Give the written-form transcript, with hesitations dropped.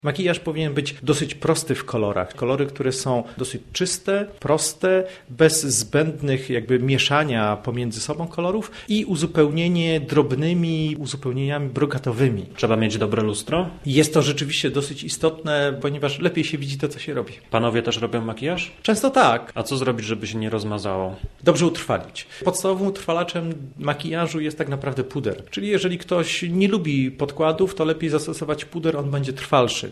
Makijaż powinien być dosyć prosty w kolorach. Kolory, które są dosyć czyste, proste, bez zbędnych jakby mieszania pomiędzy sobą kolorów i uzupełnienie drobnymi uzupełnieniami brokatowymi. Trzeba mieć dobre lustro? Jest to rzeczywiście dosyć istotne, ponieważ lepiej się widzi to, co się robi. Panowie też robią makijaż? Często tak. A co zrobić, żeby się nie rozmazało? Dobrze utrwalić. Podstawowym utrwalaczem makijażu jest tak naprawdę puder. Czyli jeżeli ktoś nie lubi podkładów, to lepiej zastosować puder, on będzie trwalszy.